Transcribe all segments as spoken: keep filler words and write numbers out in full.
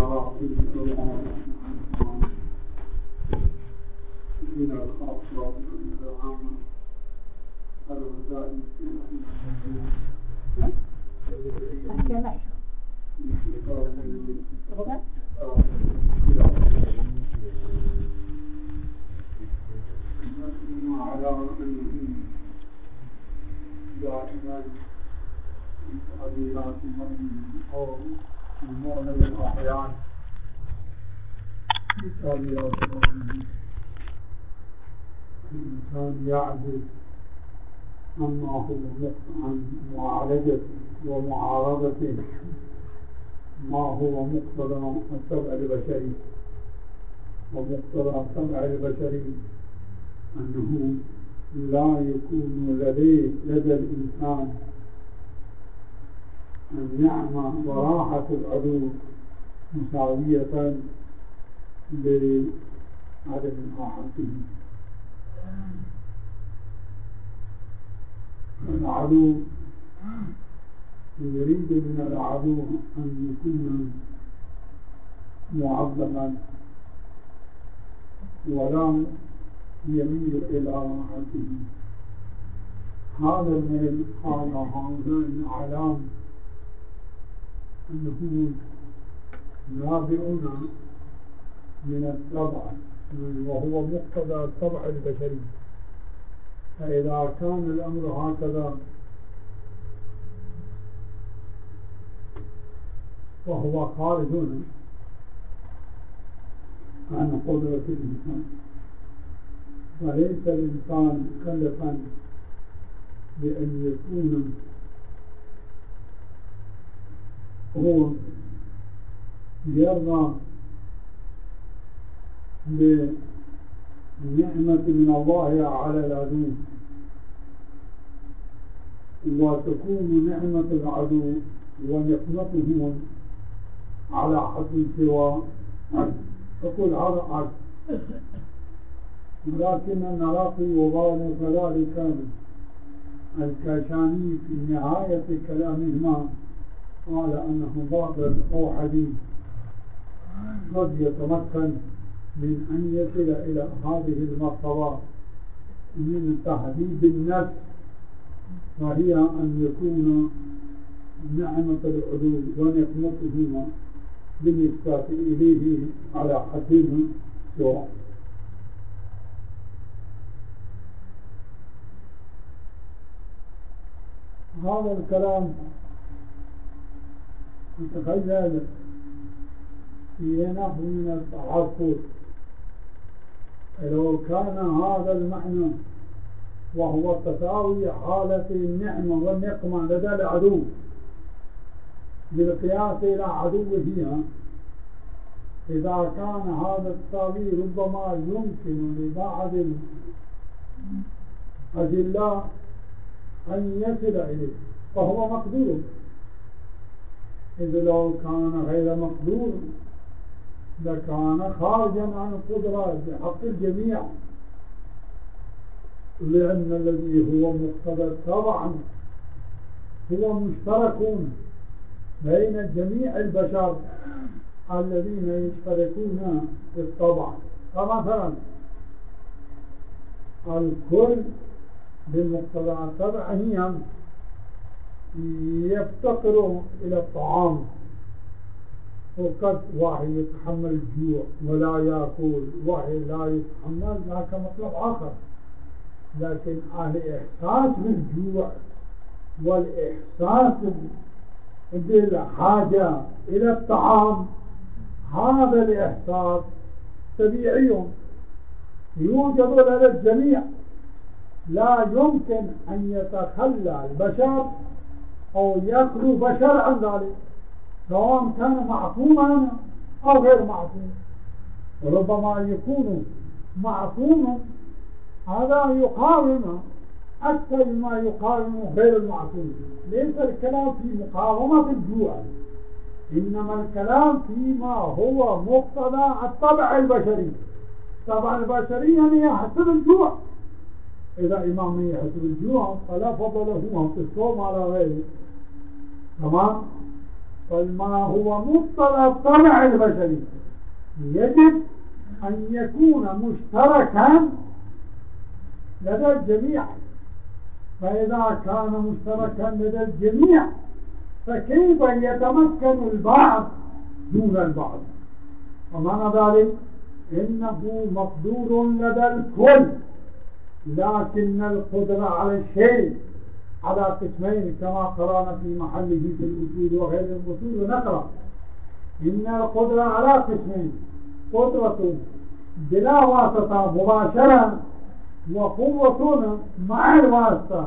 مراحل القرآن من الخاصة ومن العامة الغزالي على أنه دائما تعبيرات المؤمن أو المؤمن الأحيان تعبيرات المؤمن الإنسان يعجز عما هو عن معالجة ومعارضة ما هو مقتضى الطبع البشري، ومقتضى الطبع البشري أنه لا يكون لديه لدى الإنسان النعمة وراحة العدو مساوية بعدم راحته. العدو يريد من العدو أن يكون معظما ولا يميل إلى راحته. هذا الميل قال هذان علام أنه نابعون من الطبع وهو مقتضى الطبع البشري. فإذا كان الأمر هكذا وهو خارج عن قدرة الإنسان، فليس الإنسان مكلفا بأن يكون هو يرضى بنعمة من الله على العدو وتكون نعمة العدو ونقمته على حد سوى عدل. تقول هذا عدل، ولكن النراقي وبان كذلك الكاشاني في نهاية كلامهما قال أنه باطل أو حديث قد يتمكن من أن يصل إلى هذه المرتبة من تهذيب النفس، وهي أن يكون نعمة العدو ونقمته بالنسبة إليه على حد سواء. هذا الكلام نتخيل في نحو من التعقل. لو كان هذا المعنى وهو تساوي حالة النعمة والنقمة لدى العدو بالقياس إلى عدوه، إذا كان هذا التساوي ربما يمكن لبعض الأجلاء أن يصل إليه فهو مقدور، إذ لو كان غير مقدور لكان خارجا عن القدرة بحق الجميع، لأن الذي هو مقتضى طبعا هو مشتركون بين جميع البشر الذين يشتركون في الطبع. فمثلا الكل بمقتضى طبعهم يفتقر إلى الطعام، وقد واحد يتحمل الجوع ولا يأكل، واحد لا يتحمل، ذاك مطلب آخر. لكن الإحساس بالجوع والإحساس بالحاجة إلى الطعام هذا الإحساس طبيعي يوجد لدى الجميع، لا يمكن أن يتخلى البشر أو يخلو بشر عن ذلك، سواء كان معصوما أو غير معصوم. وربما يكون معصوما هذا يقاوم أكثر مما يقاوم غير المعصوم. ليس الكلام في مقاومة الجوع، إنما الكلام فيما هو مقتضى الطبع البشري. الطبع البشري يعني يحسب الجوع. إذا إمام يحسب الجوع فلا فضل له في الصوم على غيره، تمام؟ قل ما هو مقتضى الطبع البشري يجب أن يكون مشتركا لدى الجميع. فإذا كان مشتركا لدى الجميع فكيف يتمكن البعض دون البعض؟ ومعنى ذلك إنه مقدور لدى الكل، لكن القدرة على الشيء على قسمين كما قرأنا في محله في الأصول وغير الأصول. ونقرأ إن القدرة على قسمين: قدرة بلا واسطة مباشرة، وقوة مع الواسطة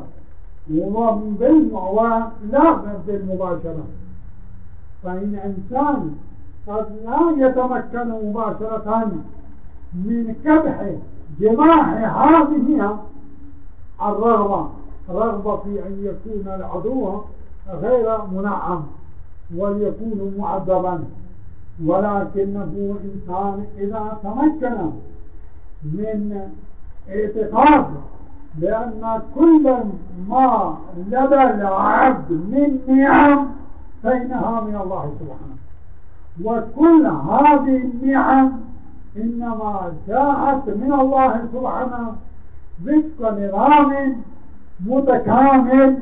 ولا بالمباشرة. فإن إنسان قد لا يتمكن مباشرة من كبح جماع هذه الرغبة، رغبة في أن يكون العدو غير منعم وليكون معذبا، ولكنه إنسان إذا تمكن من اعتقاد بأن كل ما لدى العبد من نعم فإنها من الله سبحانه، وكل هذه النعم إنما جاءت من الله سبحانه وفق نظام متكامل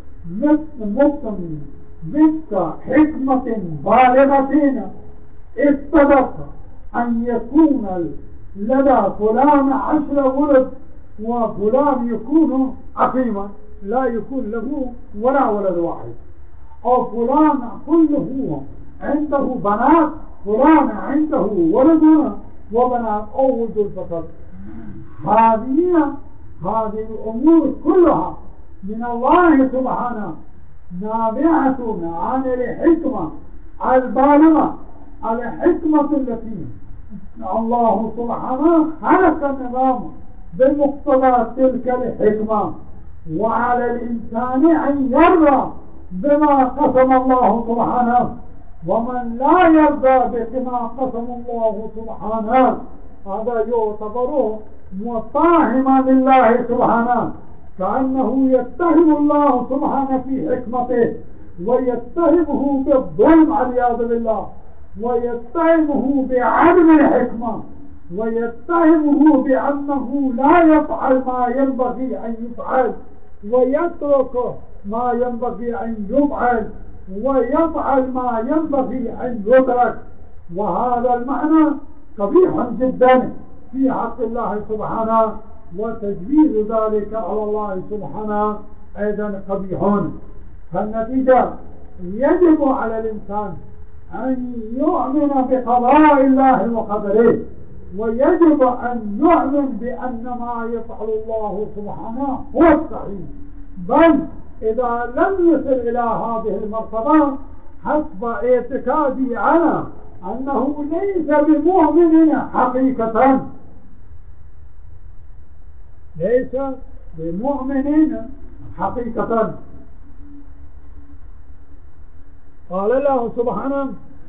وفق حكمة بالغة استدق أن يكون لدى فلان عشر ولد وفلان يكون عقيما لا يكون له ولا ولد واحد، أو فلان كله عنده بنات فلان عنده ولد وبنات أو ولد فقط. هذه هذه الأمور كلها من الله سبحانه نابعة عن الحكمة البالغة، الحكمة التي الله سبحانه خلق النظام بمقتضى تلك الحكمة، وعلى الإنسان أن يرضى بما قسم الله سبحانه. ومن لا يرضى بما قسم الله سبحانه هذا يعتبر متاهما لله سبحانه، كأنه يتهم الله سبحانه في حكمته ويتهمه بالظلم والعياذ بالله، ويتهمه بعدم الحكمة، ويتهمه بأنه لا يفعل ما ينبغي أن يفعل ويترك ما ينبغي أن يفعل ويفعل ما ينبغي أن يترك. وهذا المعنى قبيح جدا في حق الله سبحانه، وتجويز ذلك على الله سبحانه أيضا قبيح. فالنتيجة يجب على الإنسان أن يؤمن بقضاء الله وقدره، ويجب أن يؤمن بأن ما يفعل الله سبحانه هو الصحيح، بل إذا لم يصل إلى هذه المرتبة حسب اعتقادي أنا أنه ليس بمؤمن حقيقة، ليس بمؤمن حقيقة. قال الله سبحانه: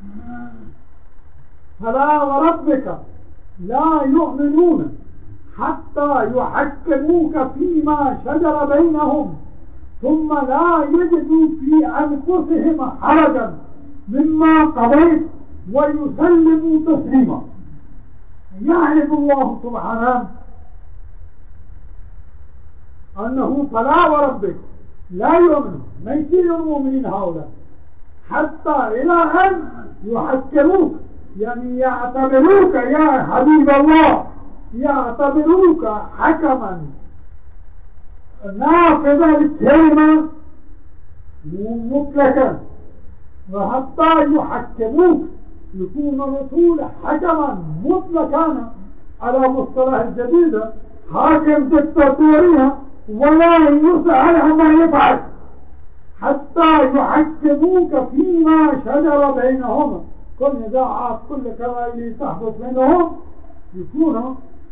فلا وربك لا يؤمنون حتى يحكموك فيما شجر بينهم ثم لا يجدوا في أنفسهم حرجا مما قضيت ويسلموا تسليما. يعرف الله سبحانه أنه فلا وربك لا يؤمنون، ما يصير المؤمنين هؤلاء حتى إلى أن يحكموك، يعني يعتبروك يا حبيب الله، يعتبروك حكما نافذا للكلمة مطلقا، وحتى يحكموك يكون الرسول حكما مطلقا على مصطلح الجديد حاكم دكتاتورية ولا يسأل عما يفعل، حتى يحكموك فيما شجر بينهم. كل نزاعات كل كلام تحدث بينهم يكونوا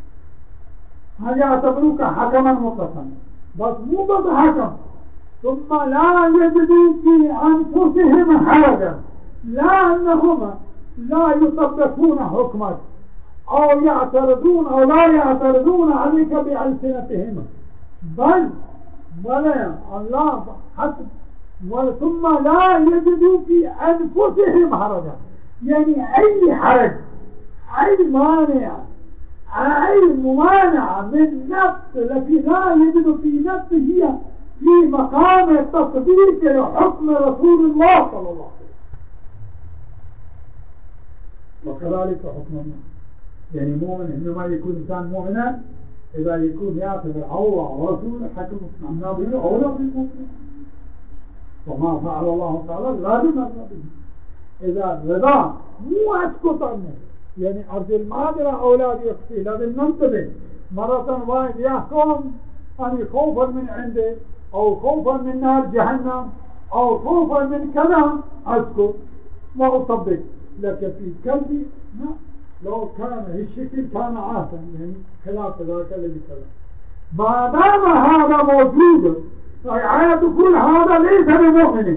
يعتبروك حكما مطلقا، بس مو بس حكم. ثم لا يجدوا في أنفسهم حرجا، لا أنهم لا يطبقون حكمك أو يعترضون أو لا يعترضون عليك بألسنتهم، بل ولا الله حسب ثم لا يجدوا في أنفسهم حرجا، يعني أي حرج، أي مانع، أي ممانعة من نفس التي لا يجد في نفسه هي في مقام التصديق لحكم رسول الله صلى الله عليه وسلم. وكذلك حكم الله، يعني مؤمن إنما يكون إنسان مؤمنا إذا يكون يعتبر الله ورسوله حكم النبي أولى بالمؤمن، وما فعل الله تعالى لازم أرضى به. إذا رضا مو أسكت عنه، يعني أرض المعادلة أولاد يكفي، لازم ننتبه. مرة واحد يحكم أن خوفا من عنده أو خوفا من نار جهنم أو خوفا من كذا أسكت ما أطبق، لكن في قلبي لا، لو كان الشكل كان عاهدا، يعني خلاف ذلك الذي كذا. ما دام هذا موجود فآية تقول هذا ليس بمؤمن.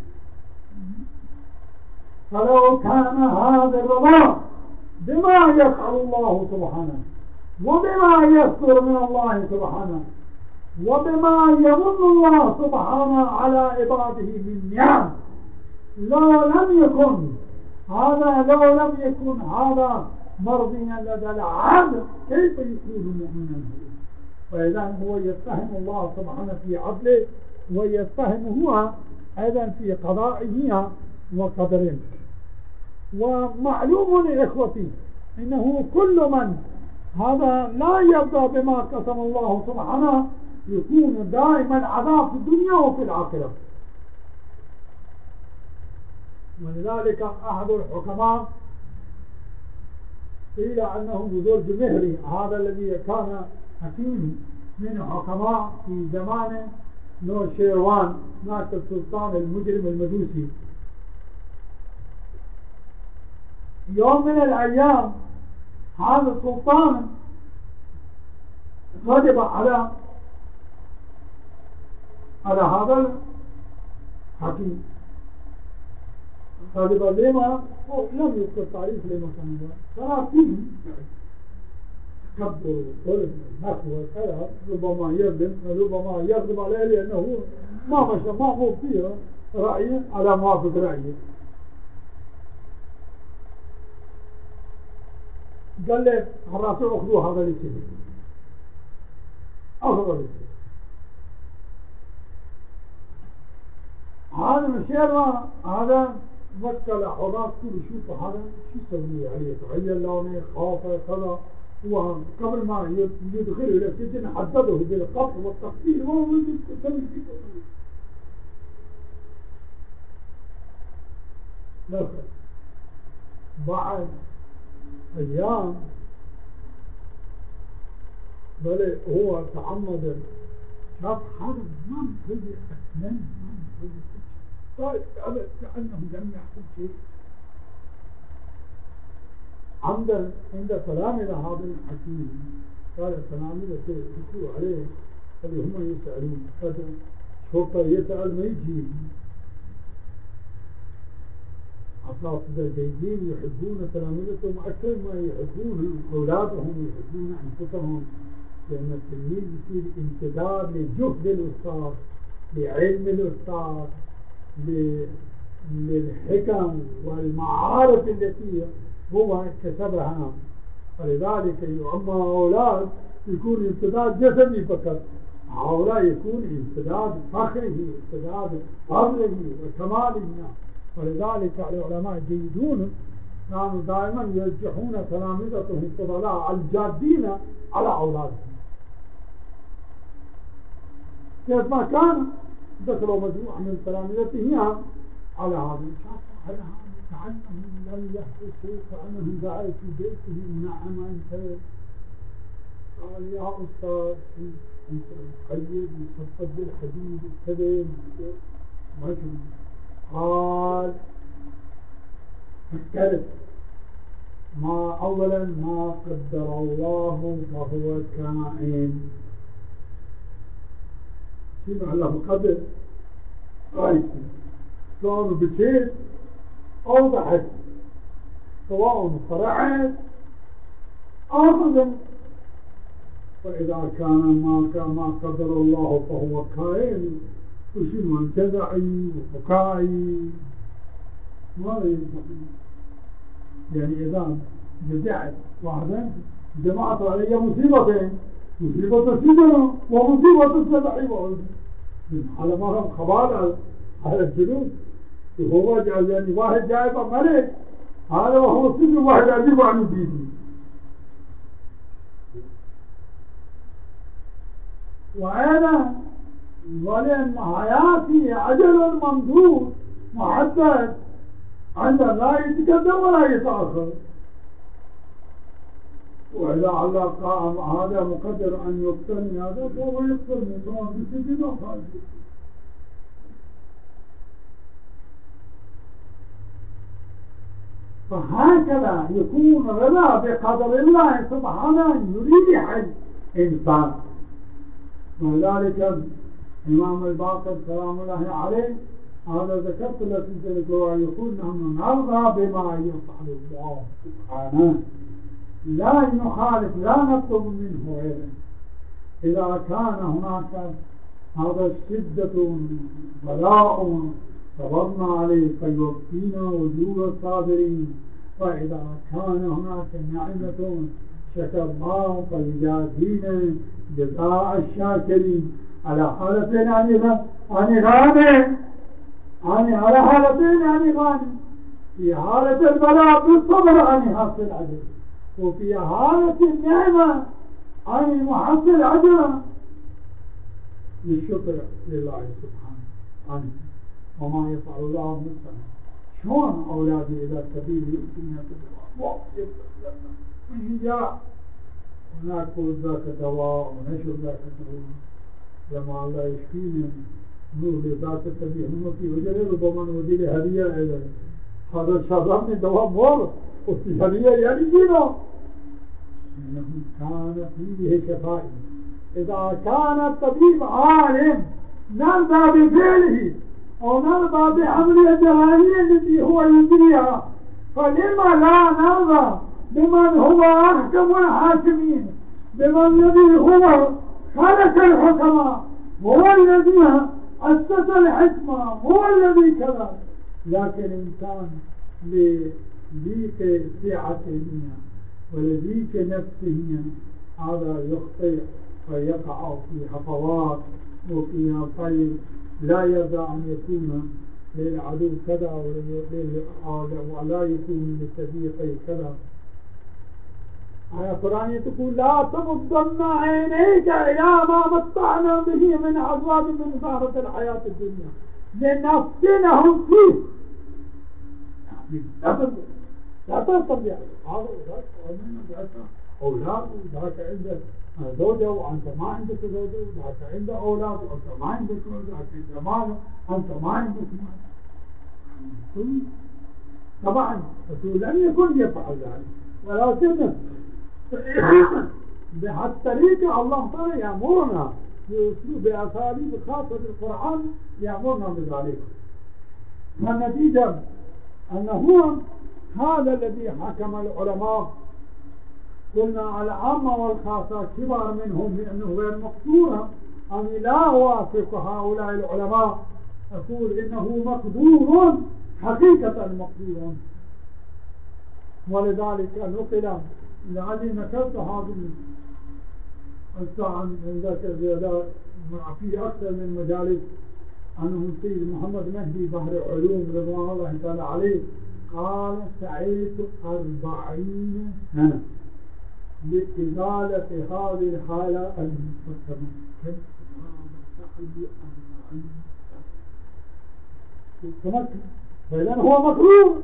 فلو كان هذا الرضا بما يفعل الله سبحانه وبما يذكر من الله سبحانه وبما يمن الله سبحانه على عباده من نعم، لو لم يكن هذا لو لم يكن هذا مرضيا لدى العبد كيف يكون مؤمنا؟ فإذا هو يتهم الله سبحانه في عدله ويتهم هو أيضا في قضائه وقدره. ومعلوم لإخوتي إنه كل من هذا لا يرضى بما قسم الله سبحانه يكون دائما عذاب في الدنيا وفي الآخرة. ولذلك أحد الحكماء قيل أنه بزرج مهري، هذا الذي كان حكيم من حكماء في زمان نوشيروان هناك السلطان المجرم المجوسي. يوم من الأيام هذا السلطان غضب على على هذا الحكيم. غضب لما؟ لم يذكر تعريف لما كان هذا، فلكن تكبر وظلم ونخوة وكذا ربما يظلم ربما يغضب عليه لأنه ما مشى ما هو فيه رأيه على موافق رأيه. قال له حراسه أخذوا هذا الشيء، أخذوا الشيء. هذا الشيء هذا وكل حراس كل شوف هذا شو يسوي عليه، تغير لونه خاف كذا، وقبل ما يدخل إلى السجن حدده بالقبض والتقتيل وهو يسوي كذا. لكن بعد أيام بل هو تعمد شاف حرب ما مخلي أسنان ما مخلي طيب أبدا كأنه لم يحصل شيء. عند عند تلامذة هذا الحكيم قال تلامذة يسألوا عليه اللي هم يسألون، هذا شرطة يسأل ما يجيب. أساتذة جيدين يحبون تلامذتهم أكثر ما يحبون أولادهم يحبون أنفسهم، لأن التلميذ يصير امتداد لجهد الأستاذ، لعلم الأستاذ، للحكم والمعارف التي هو اكتسبها. فلذلك يعمى أولاد يكون امتداد جسدي فقط، هؤلاء يكون امتداد فخره امتداد فضله وكماله. ولذلك العلماء الجيدون كانوا دائما يرجحون تلامذتهم الفضلاء الجادين على أولادهم. كيف ما كان دخلوا مجموعة من تلامذتهم على هذا الشخص على هذا كأنهم لم يحدث شيء، كأنهم قاعد في بيته منعما انتهى. قال يا أستاذ أنت مقيد مصفد بالحديد كذا مجموع. قال اختلف ما أولا ما قدر الله فهو كائن، سمع له قدر رأيت كانوا بشيء أو ضحك سواء فرعت أو فإذا كان ما كان ما قدر الله فهو كائن، وشي منتزعي وفكاعي ماذا ينفع؟ يعني إذا جزعت واحدا جمعت علي مصيبتين، مصيبة السجن ومصيبة السبعي على ما هم خبال على الجنود. وهو يعني واحد جايب ملك هذا وهو السجن، واحد أجيب عن الدين. وأنا ولأن حياتي أجل ممدود محدد عند لا يتقدم ولا يتأخر. وإذا على قائم هذا مقدر أن يقتلني هذا فهو يقتلني سواء في السجن أو خارج السجن. فهكذا يكون رضا بقدر الله سبحانه يريد حي إنسان. ولذلك الإمام الباقر سلام الله عليه هذا ذكرت لك يقول نحن نرضى بما يفعل الله سبحانه لا نخالف لا نطلب منه غيره. إذا كان هناك هذا الشدة بلاء صبرنا عليه فيوفينا وجوه الصابرين، وإذا كان هناك نعمة شكرناه فيجازينا جزاء الشاكرين. على حالتين أني غانم، أني على حالتين أني غانم. في حالة البلاء بالصبر أني حاصل عجل، وفي حالة النعمة أني محصل عجل للشكر لله سبحانه عنه. وما يفعل الله مثلا شلون أولادي إذا كبير يؤتينا بالدواء من جاء ونأكل ذاك الدواء ونشرب ذاك الدواء لما الله يشفينا نور ذاك الكبير همتي وجل ربما نودي له هدية إلى هذا الشراب من دواء مور وفي هدية يعني جينا إنه كان فيه شفائي. إذا كان الطبيب عالم نرضى بفعله أو نرضى بعمل الجهالية التي هو يجريها، فلما لا نرضى بمن هو أحكم الحاكمين، بمن الذي هو خلق الحكماء، هو الذي أسس الحكمة، هو الذي كذا. لكن إنسان لذيك سعته ولذيك نفسه هذا يخطئ فيقع في حفوات وفيها خير، لا يرضى أن يكون للعدو كذا ولا يكون للصديق كذا. آية قرآنية تقول لا تمضن عينيك إلى ما متعنا به من أزواج من زهرة الحياة الدنيا لنفتنهم فيه. لا تستطيع هذا أولاد ذاك عندك زوجة وأنت ما عندك زوجة، ذاك عنده أولاد وأنت ما عندك أولاد، ذاك عنده مال وأنت ما عندك مال. طبعا الرسول لم يكن يفعل ذلك، ولكن بهالطريقة الله تعالى يأمرنا بأساليب خاصة بالقرآن يأمرنا بذلك. والنتيجة أنه هذا الذي حكم العلماء قلنا على العامة والخاصة كبار منهم لأنه غير مقدورة. أنا لا أوافق هؤلاء العلماء، أقول إنه مقدور حقيقة مقدور. ولذلك نقل لعلي نكرت هذه الساعة من ذاك الزيادات في أكثر من مجالس أنه السيد محمد مهدي بحر علوم رضوان الله تعالى عليه قال سعيت أربعين سنة لإزالة هذه الحالة المستمرة. تمكن فإذن هو مكروه.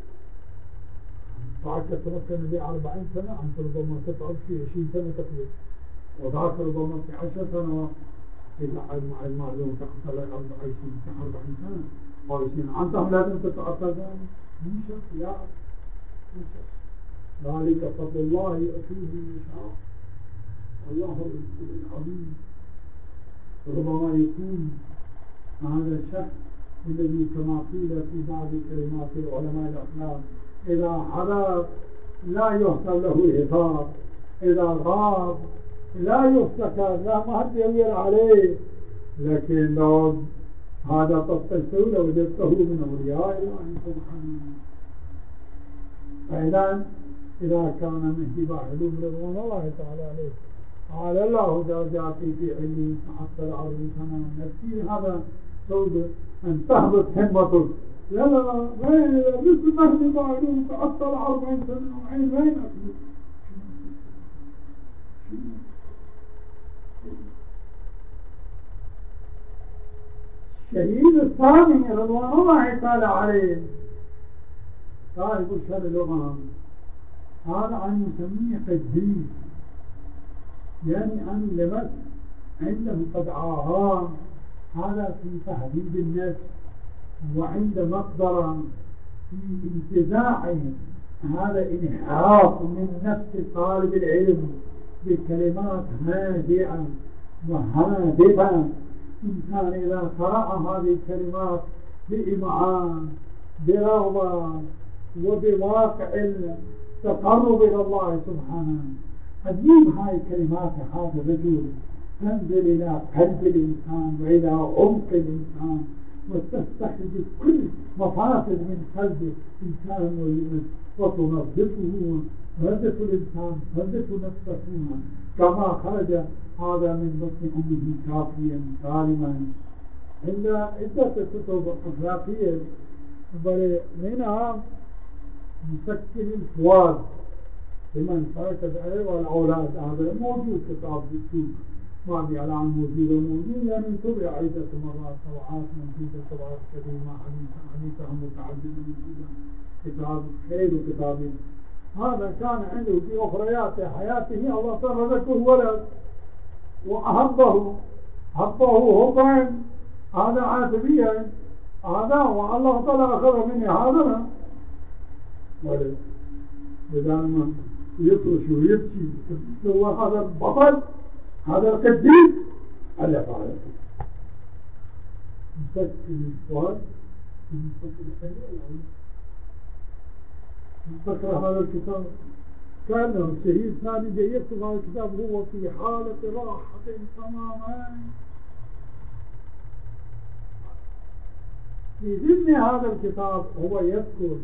فعك تمكن لي أربعين سنة أنت ربما تفعل في عشرين سنة تقريبا، وذاك ربما في عشر سنوات. إذا مع المعلوم تقتل أربعين سنة أو عشرين أنتم لازم تتأثر ذلك من شخص لا من شخص. ذلك فضل الله يأتيه من شاء. الله العظيم. ربما يكون هذا الشخص الذي كما قيل في بعض كلمات العلماء الأخلاق إذا حضر لا يحصل له حساب، إذا غاب لا يفتكر، لا مهد يمير عليه. لكن لو هذا طفلته لوجدته من أولياء الله سبحانه. فإذا إذا كان من اتباع علوم رضوان الله تعالى عليه قال الله درجاتي في علمي حتى العرض تمام نفسي، هذا سود أن تهبط همتك. لا لا لا وين مثل ما اتباع علوم حتى العرض عند العين وين أكبر الشهيد الثاني رضوان الله تعالى عليه صاحب الشر اللغة، هذا عن يسميه قديس، يعني أن لمس عنده قد عاهام، هذا في تهذيب النفس، وعند مقدرة في انتزاعه هذا انحراف من نفس طالب العلم بكلمات هادئة وهادئة. إنسان إذا قرأ هذه الكلمات بإمعان برغبة وبواقع التقرب إلى الله سبحانه، أجيب هاي الكلمات هذا الرجل تنزل إلى قلب الإنسان وإلى عمق الإنسان وتستخرج كل مفاسد من قلب الإنسان وتنظفه، تنظف الإنسان تنظف نفسه كما خرج هذا من بطن أمه كافيا سالما. عند عدة كتب أخلاقية منها مسكن الفؤاد لمن ترك عليه والأولاد، هذا موجود كتاب بالسوق ما أدري على عن موجود وموجود، يعني طبع عدة مرات طبعات موجودة طبعات كريمة حديثة متعددة موجودة كتاب خير وكتاب. هذا كان عنده في أخريات حياته الله تعالى ذكره ولد وأحبه حبه حبا هذا عاتبيا، هذا والله تعالى أخذ مني هذا ولد بدل يطرش ويبكي الله هذا البطل هذا القديس ألا فعله مسكن الفؤاد مسكن الحياة. فكر هذا الكتاب كان الشهيد ثاني جاي يكتب هذا الكتاب هو في حالة راحة تماما. في ضمن هذا الكتاب هو يذكر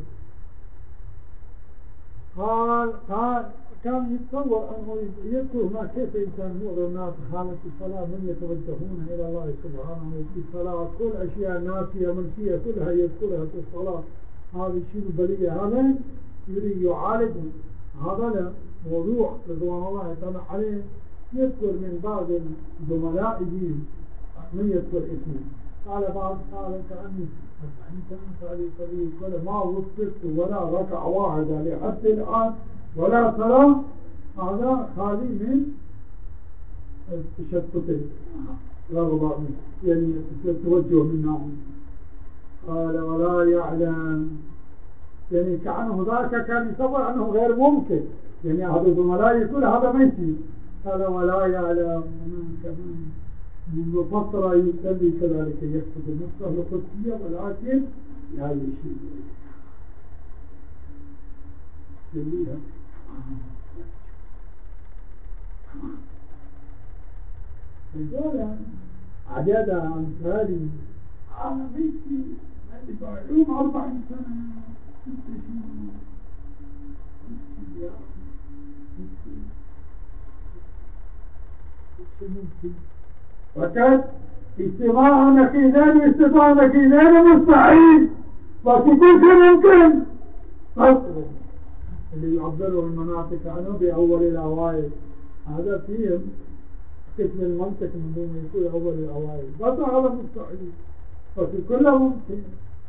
قال قال كان يتصور أنه يذكر هنا كيف إنسان يؤذى الناس حالة الصلاة من يتوجهون إلى الله سبحانه في الصلاة، كل أشياء ناسية منسية كلها يذكرها في الصلاة. هذا الشيء البلية هذا يريد يعالج هذا موضوع رضوان الله تعالى عليه. يذكر من بعض زملائه من يذكر اسمه قال بعض قال كأني قال ما وصلت ولا ركع واحدة لحد الآن ولا صلاة، هذا خالي من تشتت رغبة يعني توجه منهم. قال ولا يعلم يعني كأنه ذاك كان يصور أنه غير ممكن، يعني هذا زملائي كل هذا ما يصير. قال ولا يعلم كمان منذ فترة يصلي كذلك يكتب نفسه القدسية، ولكن هذا الشيء يليها رجالا عدد أمثالي على بيتي عندي علوم أربعين سنة وكانت اجتماع نقيدين واستطاع نقيدين مستحيل، لكن كل شيء ممكن. اللي يعبروا المناطق عنه بأول الأوائل هذا فيهم قسم المنطق من دون يقول أول الأوائل، بس هذا مستحيل لكن كله ممكن.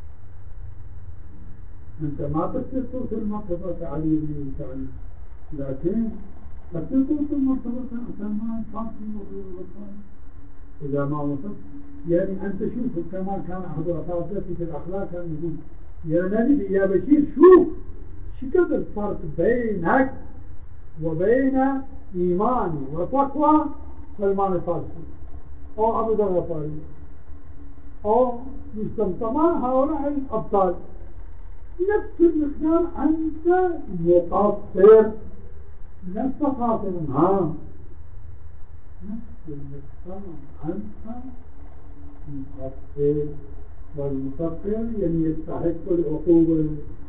أنت ما تقدر توصل مرتبة علي بن سعيد، لكن تقدر توصل مرتبة سلمان فاطمة رضي الله عنه إذا ما وصلت. يعني أنت شوف كما كان أحد الأساتذة في الأخلاق كان يقول يا نبي يا بشير شوف شكل الفرق بينك وبين إيماني وتقوى سلمان الفارسي أو عبد الغفاري أو مستمتما هؤلاء الأبطال نفس المقدار. أنت مقصر نفس خاطر ها نفس المقدار أنت المفكر والمفكر يعني يستحق العقوبة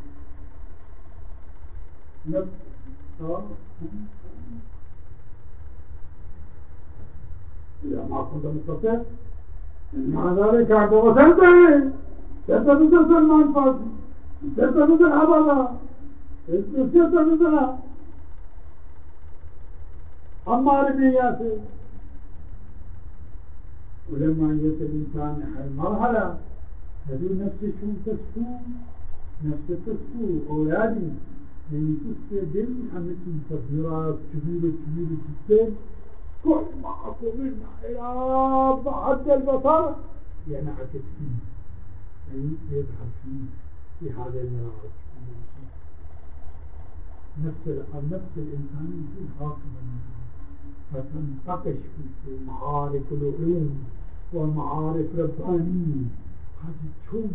نفس إذا ما كنت مفكر مع ذلك أنت وصلت كنت مثل سلمان فارسي كنت مثل عبادة كنت مثل عمار بن ياسر. ولما يجي الإنسان المرحلة هذه نفس شو تسكو نفس تسكو أولادي يعني تسكو دل عمل تفجيرات كبيرة كبيرة جدا كل ما أكو منها إلى بعد البصر يعني عكس فيه يعني يظهر فيه في هذا المراحل نفس نفس الإنسان في هكذا فتنتقش في معارف العلوم ومعارف ربانية هذه تشوف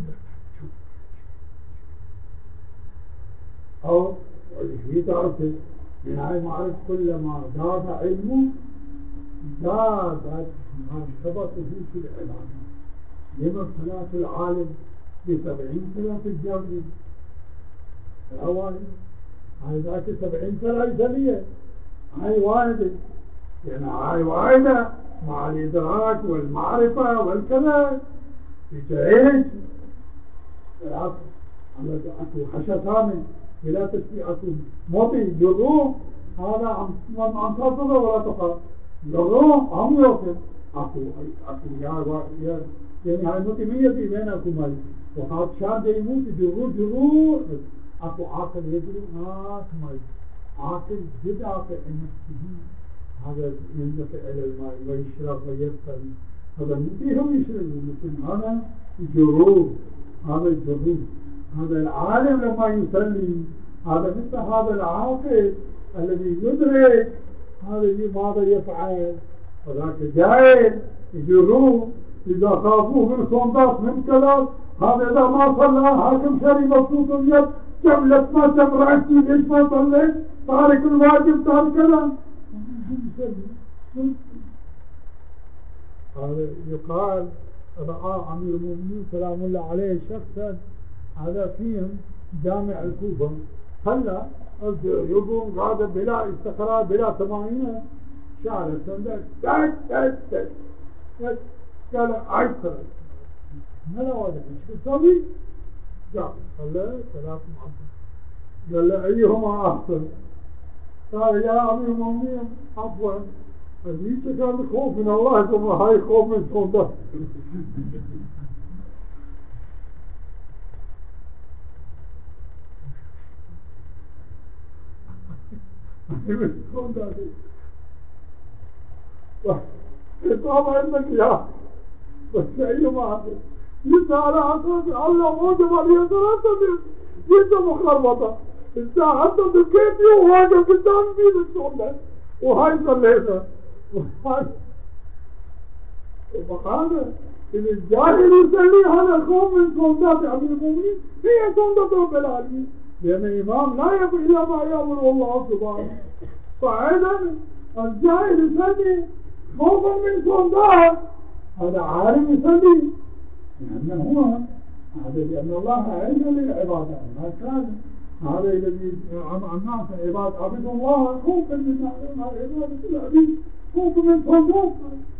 أو اللي تعرفه من هاي معرفة كلما زاد علمه زادت مرتبطه في العبادة. لما صلاة العالم بسبعين سنة في الجامعة الأوائل هاي ذاك سبعين سنة إسلامية هاي واحدة يعني هاي واحدة مع الإدراك والمعرفة والكذا بتعيش العصر على أكو حشتان بلا تشبيه أكو موطي جروح هذا عم عم تصدر ولا تقع جروح عم يوصل أكو أكو يا يا يعني هاي موطي مية في بينكم مال وهذا شان ده يموت جروح جروح أكو عاقل يدري ما تماي عاقل جد عاقل نفسه هذا ينتفع إلى الماء ويشرب ويبقى هذا مثلهم يشربوا مثل هذا جروح هذا الجروح هذا العالم لما يصلي هذا مثل هذا العاقل الذي يدرك هذا ماذا يفعل وذاك جاهل جروح إذا خافوه من صندوق من كذا هذا إذا ما صلى حاكم شري مبسوط اليد جملت ما تمرعتي ليش ما صليت تارك الواجب تارك كذا هذا يقال رأى أمير المؤمنين سلام الله عليه شخصا هذا فيهم جامع الكوفة هلا يقوم قاعدة بلا استقرار بلا طمأنينة شعر السندك تك تك تك قال عيد صلاة ما لا واجب شو تسوي؟ جاء صلى ثلاث محمد قال له أيهما أحسن؟ قال يا أمير المؤمنين عفوا هذيك كان خوف من الله ثم هاي خوف من صندوق من صندوق طبعا عندك يا بس أيهما أحسن؟ لسه على أساس الله موجب عليه ثلاثة لسه مخربطة لسه حتى بكيتي وهذا قدام بيد الصلاة وهاي صليتها وهاي وبقاله إن الجاهل يصلي هذا خوف من صندات أمير المؤمنين هي صندات رب العالمين لأن الإمام لا يقف إلا ما يأمر الله سبحانه فأيضا الجاهل يصلي خوفا من صندات هذا عالم يصلي لأنه هو هذا لأن الله علم للعبادة ما كان هذا الذي الناس عباد عبد الله خوفا من عبادة العبيد خوفا من صندوق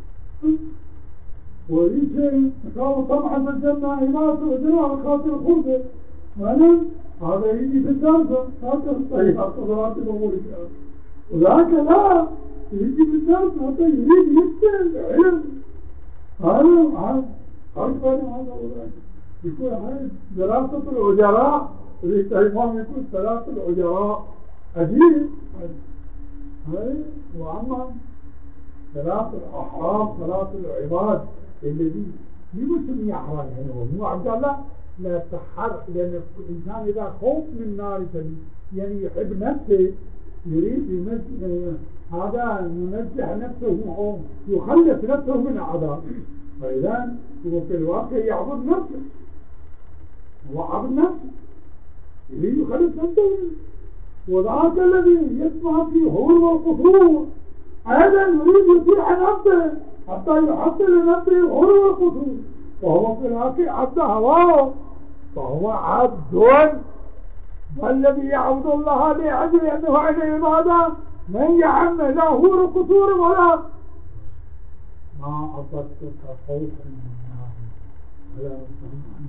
وليس قالوا طبعا في الجنة عبادة وجراء خاطر خلده وأنا هذا يجي في الدرسة خاطر الطيئة صلوات الأمور وذاك لا يجي في الدرسة حتى يريد يفتن علم هذا هذا أكبر هذا وذاك يقول هاي دراسة العجراء الإمام يقول دراسة العجراء عجيب هاي وأما دراسة الأحرام دراسة العباد الذي يسمي أحرام يعني هو مو عبد الله لا تحر لأن الإنسان إذا خوف من نار يعني يحب نفسه يريد ينزه هذا ينزه نفسه أو يخلص نفسه من العذاب فإذا هو في الواقع يعبد نفسه هو عبد نفسه يريد يخلص نفسه وذاك الذي يسمع فيه هو والقصور أيضا يريد يطيع نفسه حتى يحط لنفسه غلو القصور، وهو في الواقع عبد هواه، فهو عبد. والذي يعبد الله لأجل أنه عن عبادة من يعم لا هو القصور ولا ما أصدتك خوفا من الله ولا سمعا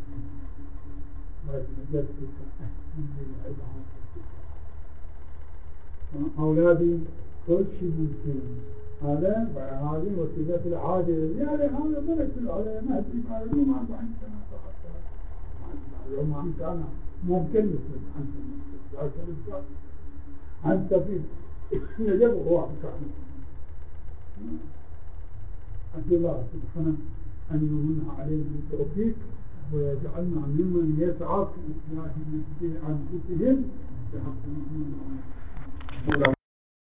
ومجدتك أحسن للعباد. أولادي كل شيء ممكن، هذا هذه وسيلة العادة، يعني هذا ملك العلماء في معلومة عن سنة فقط، معلومة عن سنة ممكن يصير عن سنة، لكن أنت في يجب هو عنك. أسأل الله سبحانه أن يمن علينا بالتوفيق ويجعلنا ممن يسعى في إصلاح أنفسهم بحق محمد.